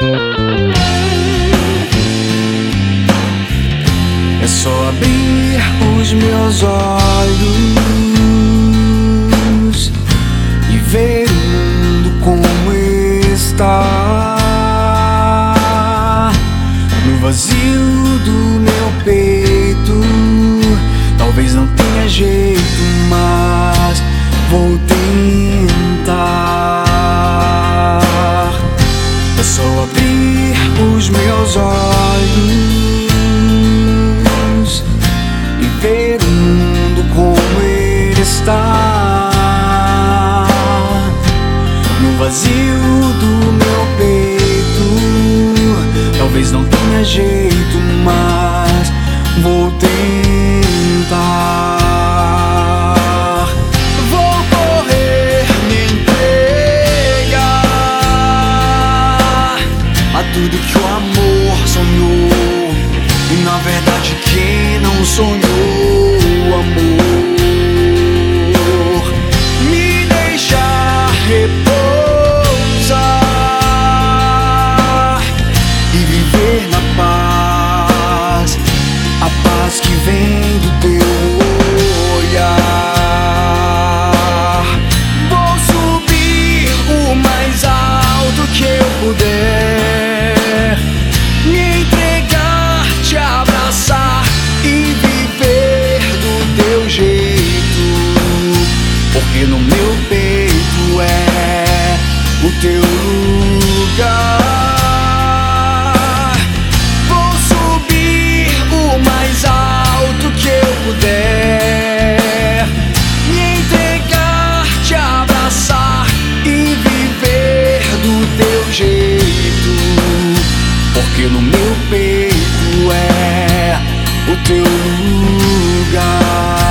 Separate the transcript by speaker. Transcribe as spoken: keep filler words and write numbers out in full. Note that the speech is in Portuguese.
Speaker 1: É só abrir os meus olhos e ver o mundo como está. No vazio do meu peito, talvez não tenha jeito, mas vou tentar. É só abrir os meus olhos e ver o mundo como ele está. No vazio do meu peito, talvez não tenha jeito, mas vou tentar. Vou correr, me entregar a tudo que o amor sonhou, e na verdade quem não sonhou o amor. Me deixar repousar e viver na paz, a paz que vem do teu olhar. Vou subir o mais alto que eu puder, me entregar, te abraçar e viver do teu jeito, porque no meu peito é o teu lugar. Vou subir o mais alto que eu puder, me entregar, te abraçar e viver do teu jeito, porque no meu peito é o teu lugar.